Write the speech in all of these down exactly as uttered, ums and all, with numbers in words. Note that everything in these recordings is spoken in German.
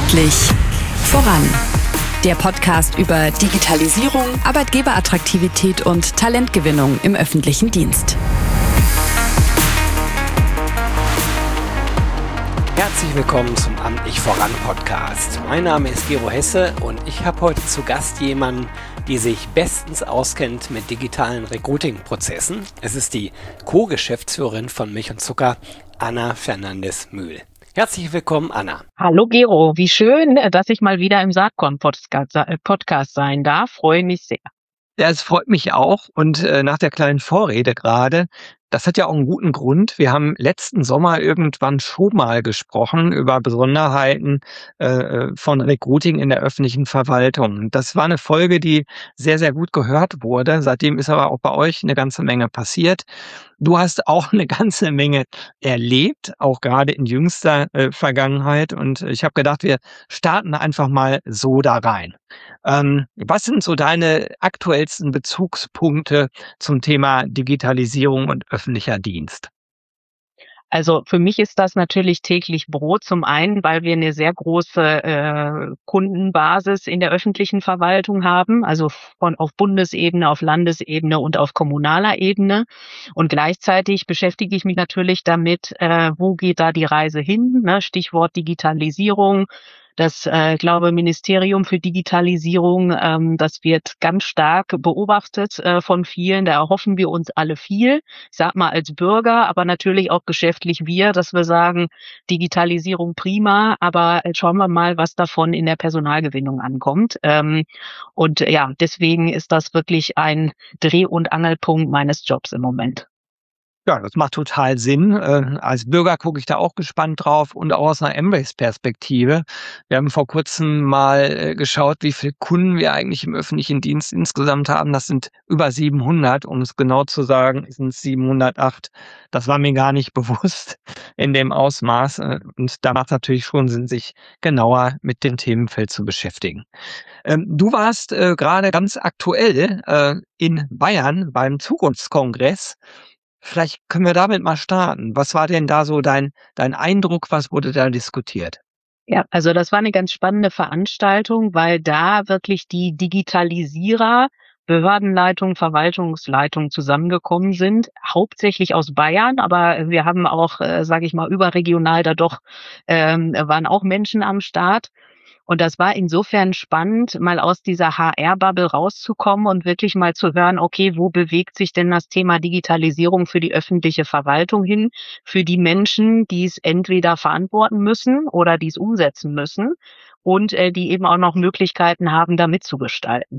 Endlich voran. Der Podcast über Digitalisierung, Arbeitgeberattraktivität und Talentgewinnung im öffentlichen Dienst. Herzlich willkommen zum Amtlich voran Podcast. Mein Name ist Gero Hesse und ich habe heute zu Gast jemanden, die sich bestens auskennt mit digitalen Recruiting-Prozessen. Es ist die Co-Geschäftsführerin von Milch und Zucker, Anna Fernandes-Mühl. Herzlich willkommen, Anna. Hallo Gero, wie schön, dass ich mal wieder im Saatkorn-Podcast sein darf. Freue mich sehr. Ja, es freut mich auch. Und äh, nach der kleinen Vorrede gerade, das hat ja auch einen guten Grund. Wir haben letzten Sommer irgendwann schon mal gesprochen über Besonderheiten äh, von Recruiting in der öffentlichen Verwaltung. Das war eine Folge, die sehr, sehr gut gehört wurde. Seitdem ist aber auch bei euch eine ganze Menge passiert. Du hast auch eine ganze Menge erlebt, auch gerade in jüngster äh, Vergangenheit. Und ich habe gedacht, wir starten einfach mal so da rein. Ähm, was sind so deine aktuellsten Bezugspunkte zum Thema Digitalisierung und öffentlicher Dienst? Also für mich ist das natürlich täglich Brot. Zum einen, weil wir eine sehr große äh, Kundenbasis in der öffentlichen Verwaltung haben, also von auf Bundesebene, auf Landesebene und auf kommunaler Ebene. Und gleichzeitig beschäftige ich mich natürlich damit, äh, wo geht da die Reise hin? Ne? Stichwort Digitalisierung. Das, äh, glaube Ministerium für Digitalisierung, ähm, das wird ganz stark beobachtet äh, von vielen. Da erhoffen wir uns alle viel. Ich sag mal als Bürger, aber natürlich auch geschäftlich wir, dass wir sagen, Digitalisierung prima, aber schauen wir mal, was davon in der Personalgewinnung ankommt. Ähm, und ja, deswegen ist das wirklich ein Dreh- und Angelpunkt meines Jobs im Moment. Ja, das macht total Sinn. Äh, als Bürger gucke ich da auch gespannt drauf und auch aus einer Embrace-Perspektive. Wir haben vor kurzem mal äh, geschaut, wie viele Kunden wir eigentlich im öffentlichen Dienst insgesamt haben. Das sind über siebenhundert, um es genau zu sagen, sind es siebenhundertacht. Das war mir gar nicht bewusst in dem Ausmaß. Äh, und da macht es natürlich schon Sinn, sich genauer mit dem Themenfeld zu beschäftigen. Ähm, du warst äh, gerade ganz aktuell äh, in Bayern beim Zukunftskongress. Vielleicht können wir damit mal starten. Was war denn da so dein dein Eindruck? Was wurde da diskutiert? Ja, also das war eine ganz spannende Veranstaltung, weil da wirklich die Digitalisierer, Behördenleitung, Verwaltungsleitung zusammengekommen sind, hauptsächlich aus Bayern, aber wir haben auch, äh, sage ich mal, überregional da doch ähm, waren auch Menschen am Start. Und das war insofern spannend, mal aus dieser H R-Bubble rauszukommen und wirklich mal zu hören, okay, wo bewegt sich denn das Thema Digitalisierung für die öffentliche Verwaltung hin, für die Menschen, die es entweder verantworten müssen oder die es umsetzen müssen und äh, die eben auch noch Möglichkeiten haben, da mitzugestalten.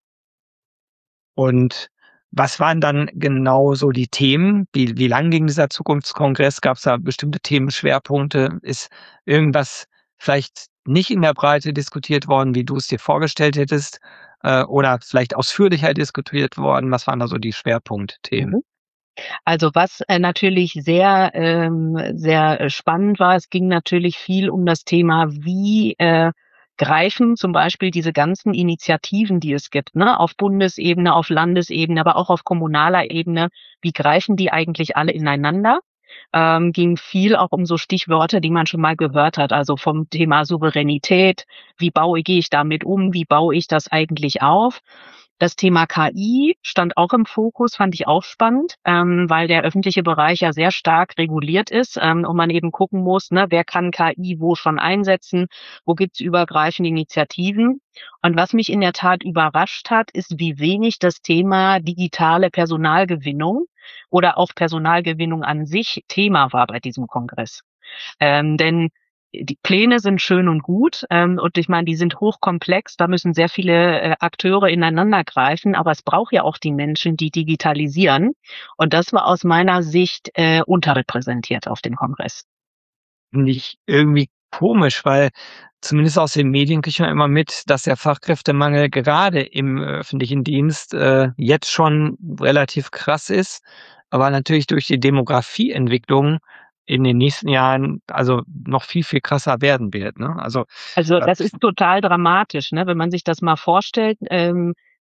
Und was waren dann genau so die Themen? Wie wie lang ging dieser Zukunftskongress? Gab es da bestimmte Themenschwerpunkte? Ist irgendwas vielleicht nicht in der Breite diskutiert worden, wie du es dir vorgestellt hättest, äh, oder vielleicht ausführlicher diskutiert worden? Was waren da so die Schwerpunktthemen? Mhm. Also was äh, natürlich sehr, ähm, sehr äh, spannend war, es ging natürlich viel um das Thema, wie äh, greifen zum Beispiel diese ganzen Initiativen, die es gibt, ne, auf Bundesebene, auf Landesebene, aber auch auf kommunaler Ebene, wie greifen die eigentlich alle ineinander? Ähm, ging viel auch um so Stichwörter, die man schon mal gehört hat, also vom Thema Souveränität, wie baue, gehe ich damit um, wie baue ich das eigentlich auf? Das Thema K I stand auch im Fokus, fand ich auch spannend, ähm, weil der öffentliche Bereich ja sehr stark reguliert ist ähm, und man eben gucken muss, ne, wer kann K I wo schon einsetzen, wo gibt's übergreifende Initiativen. Und was mich in der Tat überrascht hat, ist, wie wenig das Thema digitale Personalgewinnung oder auch Personalgewinnung an sich Thema war bei diesem Kongress. Ähm, denn die Pläne sind schön und gut ähm, und ich meine, die sind hochkomplex, da müssen sehr viele äh, Akteure ineinander greifen, aber es braucht ja auch die Menschen, die digitalisieren und das war aus meiner Sicht äh, unterrepräsentiert auf dem Kongress. Finde ich irgendwie komisch, weil zumindest aus den Medien kriegt man immer mit, dass der Fachkräftemangel gerade im öffentlichen Dienst äh, jetzt schon relativ krass ist, aber natürlich durch die Demografieentwicklung in den nächsten Jahren also noch viel, viel krasser werden wird, ne? Also, Also äh das ist total dramatisch, ne? Wenn man sich das mal vorstellt, ähm,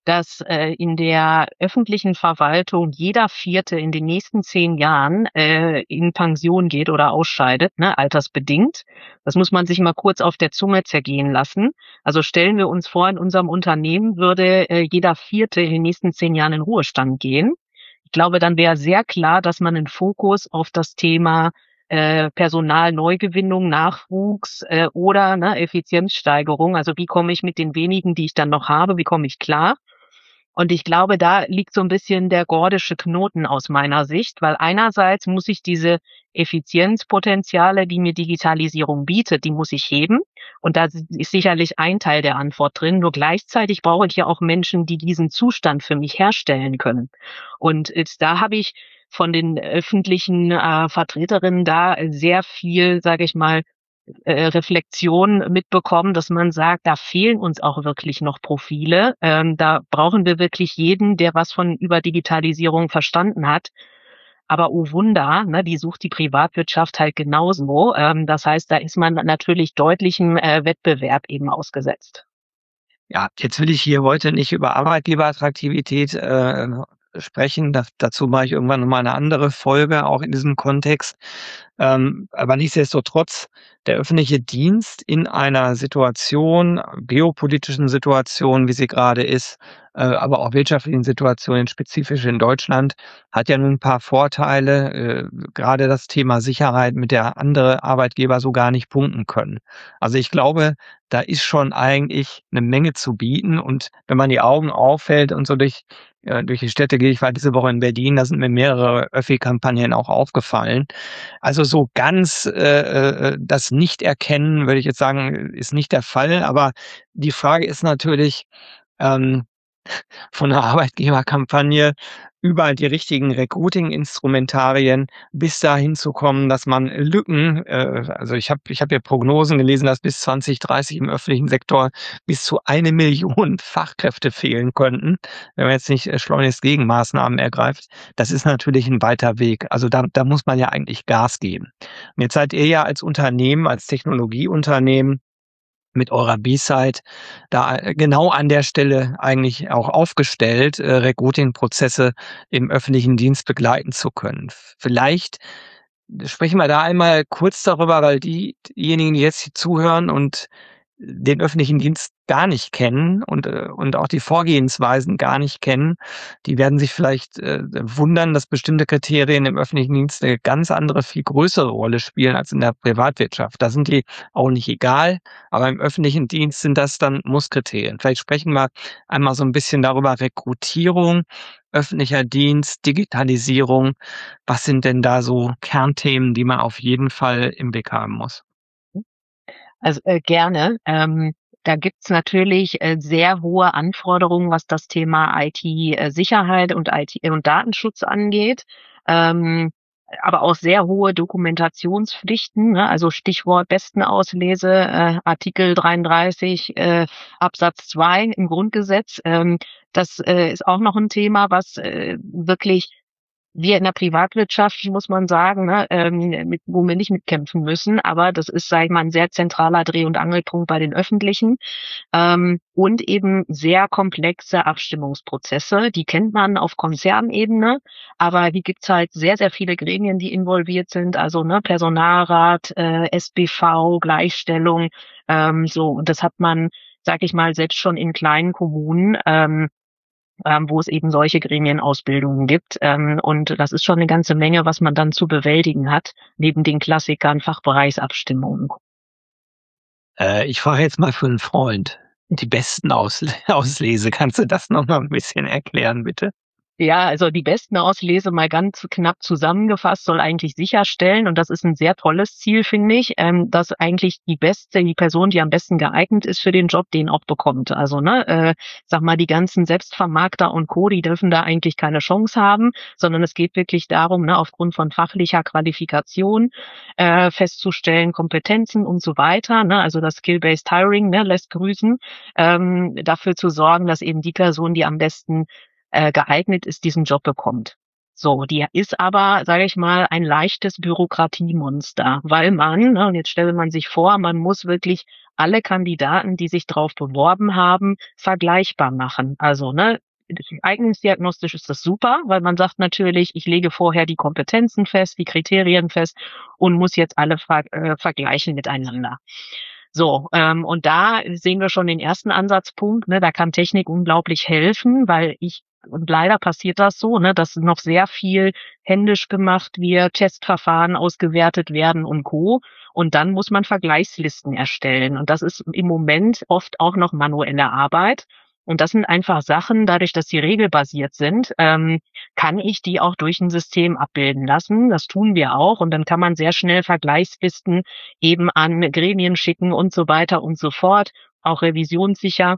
dass äh, in der öffentlichen Verwaltung jeder Vierte in den nächsten zehn Jahren äh, in Pension geht oder ausscheidet, ne, altersbedingt. Das muss man sich mal kurz auf der Zunge zergehen lassen. Also stellen wir uns vor, in unserem Unternehmen würde äh, jeder Vierte in den nächsten zehn Jahren in Ruhestand gehen. Ich glaube, dann wäre sehr klar, dass man einen Fokus auf das Thema äh, Personalneugewinnung, Nachwuchs äh, oder ne, Effizienzsteigerung, also wie komme ich mit den wenigen, die ich dann noch habe, wie komme ich klar? Und ich glaube, da liegt so ein bisschen der gordische Knoten aus meiner Sicht, weil einerseits muss ich diese Effizienzpotenziale, die mir Digitalisierung bietet, die muss ich heben. Und da ist sicherlich ein Teil der Antwort drin. Nur gleichzeitig brauche ich ja auch Menschen, die diesen Zustand für mich herstellen können. Und jetzt, da habe ich von den öffentlichen äh, Vertreterinnen da sehr viel, sage ich mal, äh, Reflexion mitbekommen, dass man sagt, da fehlen uns auch wirklich noch Profile. Ähm, da brauchen wir wirklich jeden, der was von über Digitalisierung verstanden hat. Aber oh Wunder, ne, die sucht die Privatwirtschaft halt genauso. Ähm, das heißt, da ist man natürlich deutlichem äh, Wettbewerb eben ausgesetzt. Ja, jetzt will ich hier heute nicht über Arbeitgeberattraktivität äh, sprechen. Das, dazu mache ich irgendwann nochmal eine andere Folge, auch in diesem Kontext. Ähm, aber nichtsdestotrotz, der öffentliche Dienst in einer Situation, geopolitischen Situation, wie sie gerade ist, äh, aber auch wirtschaftlichen Situationen, spezifisch in Deutschland, hat ja nun ein paar Vorteile. Äh, gerade das Thema Sicherheit, mit der andere Arbeitgeber so gar nicht punkten können. Also ich glaube, da ist schon eigentlich eine Menge zu bieten. Und wenn man die Augen aufhält und so durch, äh, durch die Städte gehe, ich war diese Woche in Berlin, da sind mir mehrere Öffi-Kampagnen auch aufgefallen. Also so ganz äh, das Nicht-Erkennen, würde ich jetzt sagen, ist nicht der Fall. Aber die Frage ist natürlich, ähm, von einer Arbeitgeberkampagne über die richtigen Recruiting-Instrumentarien bis dahin zu kommen, dass man Lücken, äh, also ich habe ich hab hier Prognosen gelesen, dass bis zwanzig dreißig im öffentlichen Sektor bis zu eine Million Fachkräfte fehlen könnten, wenn man jetzt nicht äh, schleunigst Gegenmaßnahmen ergreift. Das ist natürlich ein weiter Weg. Also da, da muss man ja eigentlich Gas geben. Und jetzt seid ihr ja als Unternehmen, als Technologieunternehmen mit eurer B-Side da äh, genau an der Stelle eigentlich auch aufgestellt, äh, Recruiting-Prozesse im öffentlichen Dienst begleiten zu können. Vielleicht sprechen wir da einmal kurz darüber, weil die, diejenigen, die jetzt hier zuhören und den öffentlichen Dienst gar nicht kennen und, äh, und auch die Vorgehensweisen gar nicht kennen, die werden sich vielleicht äh, wundern, dass bestimmte Kriterien im öffentlichen Dienst eine ganz andere, viel größere Rolle spielen als in der Privatwirtschaft. Da sind die auch nicht egal, aber im öffentlichen Dienst sind das dann Musskriterien. Vielleicht sprechen wir einmal so ein bisschen darüber, Rekrutierung, öffentlicher Dienst, Digitalisierung. Was sind denn da so Kernthemen, die man auf jeden Fall im Blick haben muss? Also äh, gerne. Ähm, da gibt's natürlich äh, sehr hohe Anforderungen, was das Thema I T-Sicherheit und I T und Datenschutz angeht. Ähm, aber auch sehr hohe Dokumentationspflichten, ne? Also Stichwort Bestenauslese, äh, Artikel dreiunddreißig äh, Absatz zwei im Grundgesetz. Ähm, das äh, ist auch noch ein Thema, was äh, wirklich wir in der Privatwirtschaft, muss man sagen, ne, ähm, mit, wo wir nicht mitkämpfen müssen, aber das ist, sag ich mal, ein sehr zentraler Dreh- und Angelpunkt bei den Öffentlichen. Ähm, und eben sehr komplexe Abstimmungsprozesse, die kennt man auf Konzernebene, aber hier gibt's halt sehr, sehr viele Gremien, die involviert sind, also ne, Personalrat, äh, S B V, Gleichstellung, ähm, so, und das hat man, sag ich mal, selbst schon in kleinen Kommunen, ähm, ähm, wo es eben solche Gremienausbildungen gibt. Ähm, und das ist schon eine ganze Menge, was man dann zu bewältigen hat, neben den Klassikern Fachbereichsabstimmungen. Äh, ich frage jetzt mal für einen Freund. Die besten Ausle Auslese. Kannst du das noch mal ein bisschen erklären, bitte? Ja, also die Bestenauslese mal ganz knapp zusammengefasst soll eigentlich sicherstellen, und das ist ein sehr tolles Ziel, finde ich, ähm, dass eigentlich die beste, die Person, die am besten geeignet ist für den Job, den auch bekommt. Also, ne, äh, sag mal, die ganzen Selbstvermarkter und Co., die dürfen da eigentlich keine Chance haben, sondern es geht wirklich darum, ne, aufgrund von fachlicher Qualifikation äh, festzustellen, Kompetenzen und so weiter, ne, also das Skill-Based Hiring, ne, lässt grüßen, ähm, dafür zu sorgen, dass eben die Person, die am besten äh, geeignet ist, diesen Job bekommt. So, die ist aber, sage ich mal, ein leichtes Bürokratiemonster, weil man, ne, und jetzt stellt man sich vor, man muss wirklich alle Kandidaten, die sich drauf beworben haben, vergleichbar machen. Also, ne, eignungsdiagnostisch ist das super, weil man sagt natürlich, ich lege vorher die Kompetenzen fest, die Kriterien fest und muss jetzt alle ver äh, vergleichen miteinander. So, ähm, und da sehen wir schon den ersten Ansatzpunkt, ne, da kann Technik unglaublich helfen, weil ich, und leider passiert das so, ne, dass noch sehr viel händisch gemacht wird, Testverfahren ausgewertet werden und Co. Und dann muss man Vergleichslisten erstellen. Und das ist im Moment oft auch noch manuelle Arbeit. Und das sind einfach Sachen, dadurch, dass die regelbasiert sind, ähm, kann ich die auch durch ein System abbilden lassen. Das tun wir auch. Und dann kann man sehr schnell Vergleichslisten eben an Gremien schicken und so weiter und so fort, auch revisionssicher.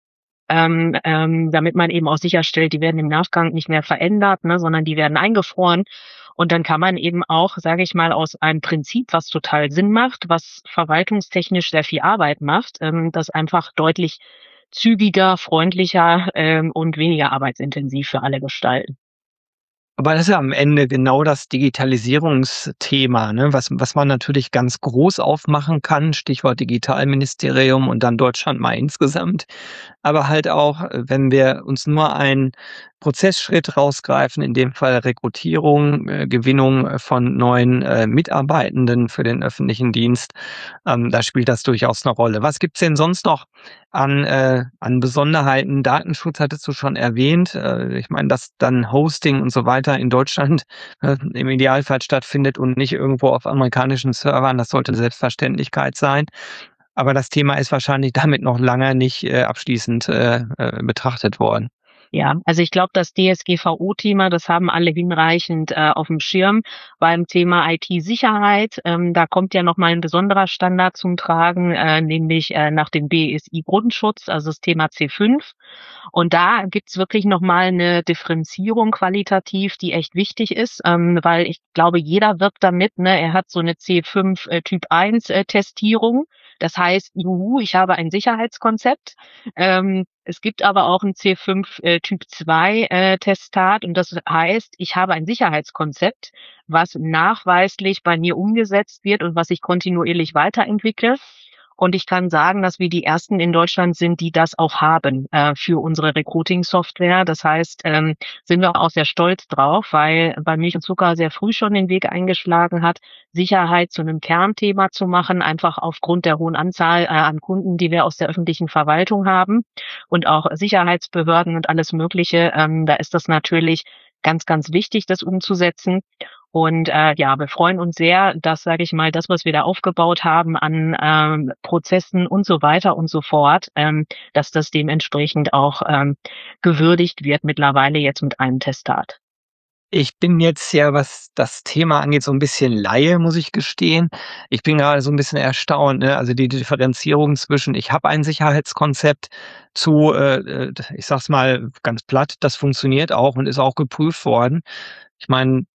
Ähm, ähm, damit man eben auch sicherstellt, die werden im Nachgang nicht mehr verändert, ne, sondern die werden eingefroren. Und dann kann man eben auch, sage ich mal, aus einem Prinzip, was total Sinn macht, was verwaltungstechnisch sehr viel Arbeit macht, ähm, das einfach deutlich zügiger, freundlicher ähm, und weniger arbeitsintensiv für alle gestalten. Aber das ist ja am Ende genau das Digitalisierungsthema, ne, was was man natürlich ganz groß aufmachen kann, Stichwort Digitalministerium und dann Deutschland mal insgesamt. Aber halt auch, äh, wenn wir uns nur einen Prozessschritt rausgreifen, in dem Fall Rekrutierung, äh, Gewinnung äh, von neuen äh, Mitarbeitenden für den öffentlichen Dienst, ähm, da spielt das durchaus eine Rolle. Was gibt's denn sonst noch an äh, an Besonderheiten? Datenschutz hattest du schon erwähnt. Äh, ich meine, dass dann Hosting und so weiter in Deutschland äh, im Idealfall stattfindet und nicht irgendwo auf amerikanischen Servern, das sollte eine Selbstverständlichkeit sein. Aber das Thema ist wahrscheinlich damit noch lange nicht äh, abschließend äh, äh, betrachtet worden. Ja, also ich glaube, das D S G V O-Thema, das haben alle hinreichend äh, auf dem Schirm. Beim Thema I T-Sicherheit, ähm, da kommt ja nochmal ein besonderer Standard zum Tragen, äh, nämlich äh, nach dem B S I-Grundschutz, also das Thema C fünf. Und da gibt's wirklich nochmal eine Differenzierung qualitativ, die echt wichtig ist, ähm, weil ich glaube, jeder wirkt damit, ne, er hat so eine C fünf äh, Typ eins äh, Testierung. Das heißt, juhu, ich habe ein Sicherheitskonzept. Ähm, es gibt aber auch ein C fünf äh, Typ zwei äh, Testat und das heißt, ich habe ein Sicherheitskonzept, was nachweislich bei mir umgesetzt wird und was ich kontinuierlich weiterentwickle. Und ich kann sagen, dass wir die ersten in Deutschland sind, die das auch haben äh, für unsere Recruiting-Software. Das heißt, ähm, sind wir auch sehr stolz drauf, weil bei Milch und Zucker sehr früh schon den Weg eingeschlagen hat, Sicherheit zu einem Kernthema zu machen, einfach aufgrund der hohen Anzahl äh, an Kunden, die wir aus der öffentlichen Verwaltung haben und auch Sicherheitsbehörden und alles Mögliche. Ähm, da ist das natürlich ganz, ganz wichtig, das umzusetzen. Und äh, ja, wir freuen uns sehr, dass, sage ich mal, das, was wir da aufgebaut haben an ähm, Prozessen und so weiter und so fort, ähm, dass das dementsprechend auch ähm, gewürdigt wird, mittlerweile jetzt mit einem Testat. Ich bin jetzt ja, was das Thema angeht, so ein bisschen Laie, muss ich gestehen. Ich bin gerade so ein bisschen erstaunt, ne? Also die Differenzierung zwischen ich habe ein Sicherheitskonzept zu, äh, äh, ich sag's mal ganz platt, das funktioniert auch und ist auch geprüft worden. Ich meine,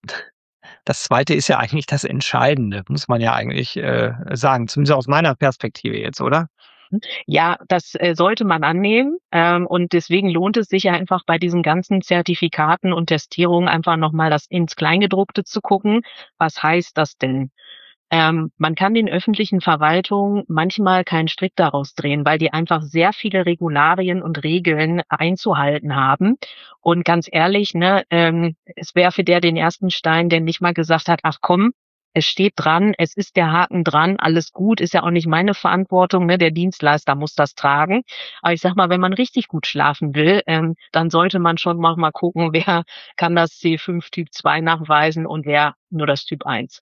das Zweite ist ja eigentlich das Entscheidende, muss man ja eigentlich äh, sagen, zumindest aus meiner Perspektive jetzt, oder? Ja, das äh, sollte man annehmen. Ähm, und deswegen lohnt es sich ja einfach bei diesen ganzen Zertifikaten und Testierungen einfach nochmal das ins Kleingedruckte zu gucken. Was heißt das denn? Ähm, man kann den öffentlichen Verwaltungen manchmal keinen Strick daraus drehen, weil die einfach sehr viele Regularien und Regeln einzuhalten haben. Und ganz ehrlich, ne, ähm, es werfe der den ersten Stein, der nicht mal gesagt hat, ach komm, es steht dran, es ist der Haken dran, alles gut, ist ja auch nicht meine Verantwortung, ne, der Dienstleister muss das tragen. Aber ich sag mal, wenn man richtig gut schlafen will, ähm, dann sollte man schon mal, mal gucken, wer kann das C fünf Typ zwei nachweisen und wer nur das Typ eins.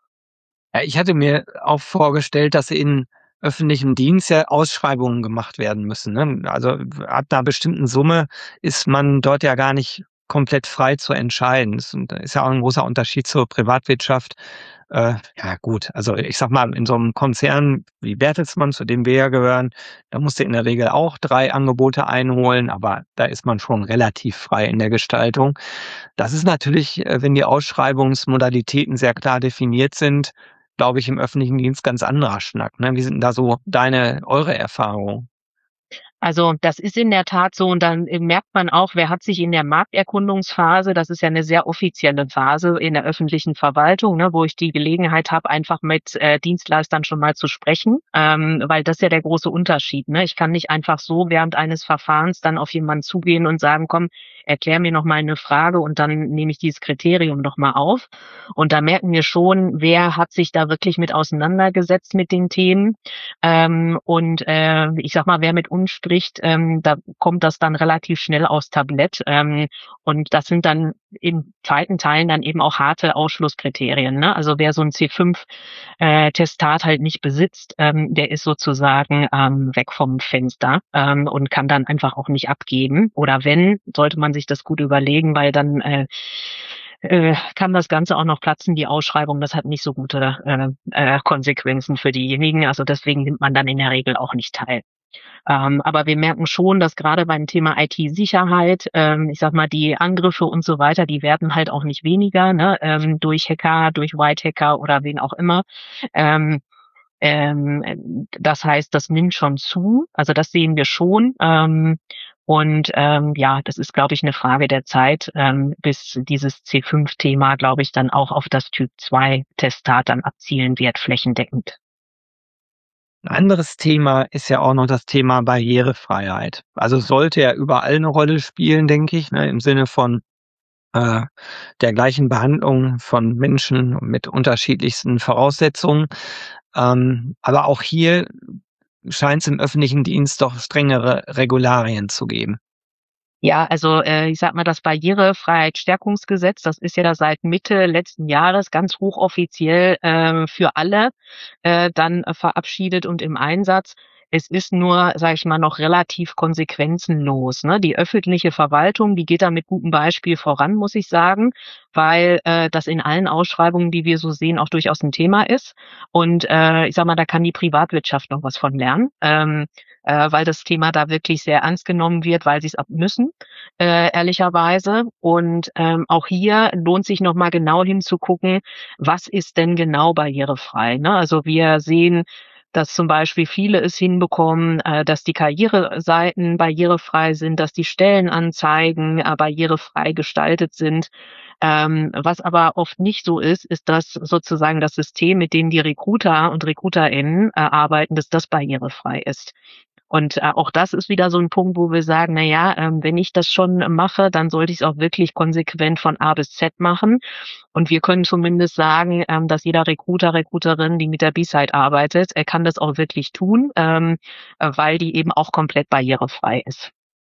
Ja, ich hatte mir auch vorgestellt, dass in öffentlichem Dienst ja Ausschreibungen gemacht werden müssen, ne? Also ab einer bestimmten Summe ist man dort ja gar nicht komplett frei zu entscheiden. Das ist ja auch ein großer Unterschied zur Privatwirtschaft. Äh, ja gut, also ich sag mal, in so einem Konzern wie Bertelsmann, zu dem wir ja gehören, da musst du in der Regel auch drei Angebote einholen, aber da ist man schon relativ frei in der Gestaltung. Das ist natürlich, äh, wenn die Ausschreibungsmodalitäten sehr klar definiert sind, glaube ich, im öffentlichen Dienst ganz anderer Schnack, ne? Wie sind denn da so deine eure Erfahrungen? Also das ist in der Tat so und dann merkt man auch, wer hat sich in der Markterkundungsphase, das ist ja eine sehr offizielle Phase in der öffentlichen Verwaltung, ne, wo ich die Gelegenheit habe, einfach mit äh, Dienstleistern schon mal zu sprechen, ähm, weil das ist ja der große Unterschied. Ne? Ich kann nicht einfach so während eines Verfahrens dann auf jemanden zugehen und sagen, komm, erklär mir noch mal eine Frage und dann nehme ich dieses Kriterium noch mal auf. Und da merken wir schon, wer hat sich da wirklich mit auseinandergesetzt mit den Themen. Ähm, und äh, ich sag mal, wer mit uns spricht, ähm, da kommt das dann relativ schnell aufs Tablett. Ähm, und das sind dann in zweiten Teilen dann eben auch harte Ausschlusskriterien. Ne? Also wer so ein C fünf äh, Testat halt nicht besitzt, ähm, der ist sozusagen ähm, weg vom Fenster ähm, und kann dann einfach auch nicht abgeben. Oder wenn, sollte man sich das gut überlegen, weil dann äh, äh, kann das Ganze auch noch platzen, die Ausschreibung. Das hat nicht so gute äh, äh, Konsequenzen für diejenigen. Also deswegen nimmt man dann in der Regel auch nicht teil. Ähm, aber wir merken schon, dass gerade beim Thema I T-Sicherheit, ähm, ich sag mal, die Angriffe und so weiter, die werden halt auch nicht weniger, ne, ähm, durch Hacker, durch White Hacker oder wen auch immer. Ähm, ähm, das heißt, das nimmt schon zu. Also das sehen wir schon. Ähm, und ähm, ja, das ist, glaube ich, eine Frage der Zeit, ähm, bis dieses C fünf Thema, glaube ich, dann auch auf das Typ zwei Testat dann abzielen wird, flächendeckend. Ein anderes Thema ist ja auch noch das Thema Barrierefreiheit. Also sollte ja überall eine Rolle spielen, denke ich, ne, im Sinne von äh, der gleichen Behandlung von Menschen mit unterschiedlichsten Voraussetzungen. Ähm, aber auch hier scheint es im öffentlichen Dienst doch strengere Regularien zu geben. Ja, also äh, ich sag mal, das Barrierefreiheitsstärkungsgesetz, das ist ja seit Mitte letzten Jahres ganz hochoffiziell äh, für alle äh, dann äh, verabschiedet und im Einsatz. Es ist nur, sage ich mal, noch relativ konsequenzenlos. Ne? Die öffentliche Verwaltung, die geht da mit gutem Beispiel voran, muss ich sagen, weil äh, das in allen Ausschreibungen, die wir so sehen, auch durchaus ein Thema ist. Und äh, ich sag mal, da kann die Privatwirtschaft noch was von lernen. Ähm, äh, weil das Thema da wirklich sehr ernst genommen wird, weil sie es ab müssen, äh, ehrlicherweise. Und ähm, auch hier lohnt sich nochmal genau hinzugucken, was ist denn genau barrierefrei. Ne? Also wir sehen, dass zum Beispiel viele es hinbekommen, äh, dass die Karriereseiten barrierefrei sind, dass die Stellenanzeigen äh, barrierefrei gestaltet sind. Ähm, was aber oft nicht so ist, ist, dass sozusagen das System, mit dem die Recruiter und RecruiterInnen äh, arbeiten, dass das barrierefrei ist. Und äh, auch das ist wieder so ein Punkt, wo wir sagen, na ja, ähm, wenn ich das schon mache, dann sollte ich es auch wirklich konsequent von A bis Z machen. Und wir können zumindest sagen, ähm, dass jeder Recruiter, Recruiterin, die mit der B-Side arbeitet, er kann das auch wirklich tun, ähm, äh, weil die eben auch komplett barrierefrei ist.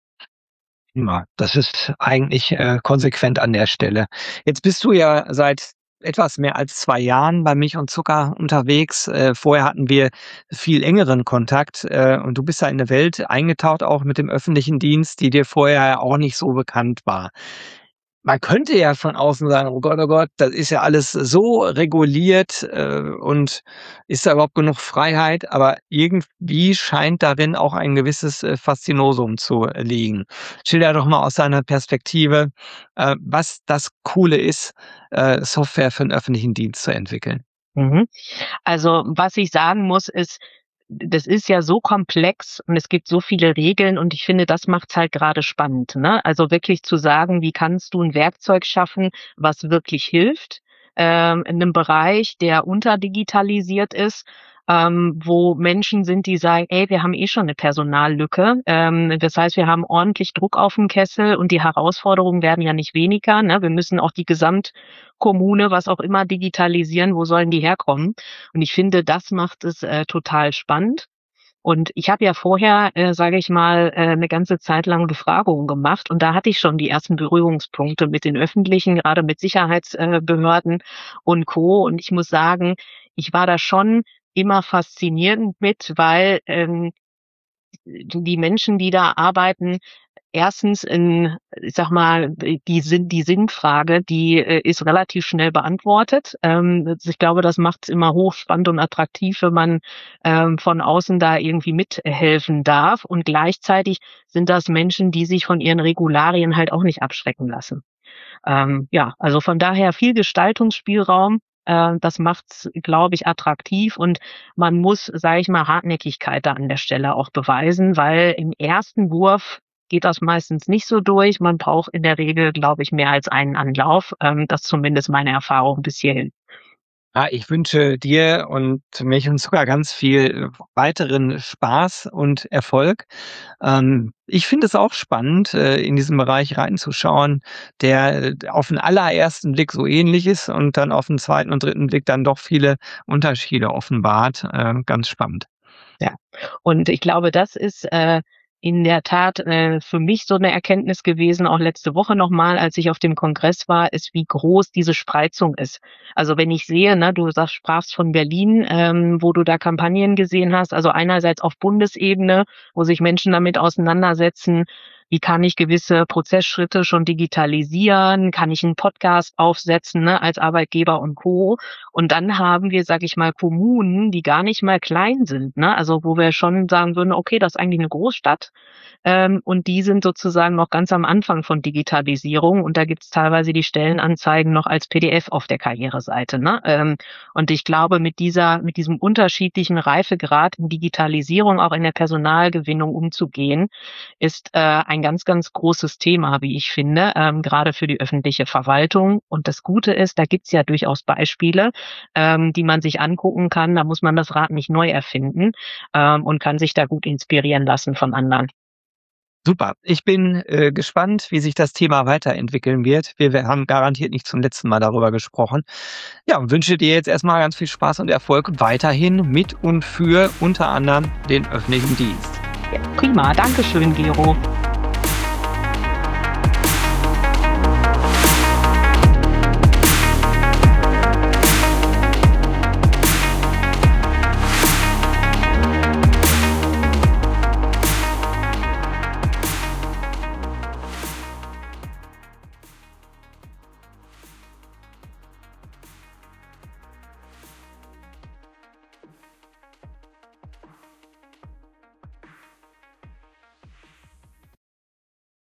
Ja, das ist eigentlich äh, konsequent an der Stelle. Jetzt bist du ja seit etwas mehr als zwei Jahren bei Milch und Zucker unterwegs. Äh, vorher hatten wir viel engeren Kontakt äh, und du bist da in eine Welt eingetaucht, auch mit dem öffentlichen Dienst, die dir vorher auch nicht so bekannt war. Man könnte ja von außen sagen, oh Gott, oh Gott, das ist ja alles so reguliert äh, und ist da überhaupt genug Freiheit? Aber irgendwie scheint darin auch ein gewisses äh, Faszinosum zu liegen. Schilder doch mal aus deiner Perspektive, äh, was das Coole ist, äh, Software für den öffentlichen Dienst zu entwickeln. Mhm. Also was ich sagen muss, ist, das ist ja so komplex und es gibt so viele Regeln und ich finde, das macht's halt gerade spannend, ne? Also wirklich zu sagen, wie kannst du ein Werkzeug schaffen, was wirklich hilft, ähm, in einem Bereich, der unterdigitalisiert ist, ähm, wo Menschen sind, die sagen, ey, wir haben eh schon eine Personallücke. Ähm, das heißt, wir haben ordentlich Druck auf dem Kessel und die Herausforderungen werden ja nicht weniger, ne? Wir müssen auch die Gesamtkommune, was auch immer, digitalisieren. Wo sollen die herkommen? Und ich finde, das macht es äh, total spannend. Und ich habe ja vorher, äh, sage ich mal, äh, eine ganze Zeit lang Befragungen gemacht und da hatte ich schon die ersten Berührungspunkte mit den öffentlichen, gerade mit Sicherheitsbehörden äh, und Co. Und ich muss sagen, ich war da schon immer faszinierend mit, weil ähm, die Menschen, die da arbeiten, erstens in, ich sag mal, die Sinn, die Sinnfrage, die äh, ist relativ schnell beantwortet. Ähm, ich glaube, das macht es immer hochspannend und attraktiv, wenn man ähm, von außen da irgendwie mithelfen darf. Und gleichzeitig sind das Menschen, die sich von ihren Regularien halt auch nicht abschrecken lassen. Ähm, ja, also von daher viel Gestaltungsspielraum. Äh, das macht's, glaube ich, attraktiv und man muss, sage ich mal, Hartnäckigkeit da an der Stelle auch beweisen, weil im ersten Wurf geht das meistens nicht so durch. Man braucht in der Regel, glaube ich, mehr als einen Anlauf. Ähm, das ist zumindest meine Erfahrung bis hierhin. Ja, ich wünsche dir und mich und sogar ganz viel weiteren Spaß und Erfolg. Ähm, ich finde es auch spannend, äh, in diesen Bereich reinzuschauen, der auf den allerersten Blick so ähnlich ist und dann auf den zweiten und dritten Blick dann doch viele Unterschiede offenbart. Äh, ganz spannend. Ja, und ich glaube, das ist äh, in der Tat äh, für mich so eine Erkenntnis gewesen, auch letzte Woche nochmal, als ich auf dem Kongress war, ist, wie groß diese Spreizung ist. Also wenn ich sehe, ne, du sagst, sprachst von Berlin, ähm, wo du da Kampagnen gesehen hast, also einerseits auf Bundesebene, wo sich Menschen damit auseinandersetzen, wie kann ich gewisse Prozessschritte schon digitalisieren, kann ich einen Podcast aufsetzen, ne, als Arbeitgeber und Co. Und dann haben wir, sag ich mal, Kommunen, die gar nicht mal klein sind, ne, also wo wir schon sagen würden, okay, das ist eigentlich eine Großstadt. Ähm, und die sind sozusagen noch ganz am Anfang von Digitalisierung und da gibt's teilweise die Stellenanzeigen noch als P D F auf der Karriereseite, ne? Ähm, und ich glaube, mit dieser, mit diesem unterschiedlichen Reifegrad in Digitalisierung auch in der Personalgewinnung umzugehen, ist äh, ein ganz, ganz großes Thema, wie ich finde, ähm, gerade für die öffentliche Verwaltung. Und das Gute ist, da gibt's ja durchaus Beispiele, ähm, die man sich angucken kann. Da muss man das Rad nicht neu erfinden ähm, und kann sich da gut inspirieren lassen von anderen. Super. Ich bin äh, gespannt, wie sich das Thema weiterentwickeln wird. Wir, wir haben garantiert nicht zum letzten Mal darüber gesprochen. Ja, und wünsche dir jetzt erstmal ganz viel Spaß und Erfolg weiterhin mit und für unter anderem den öffentlichen Dienst. Ja, prima. Dankeschön, Gero.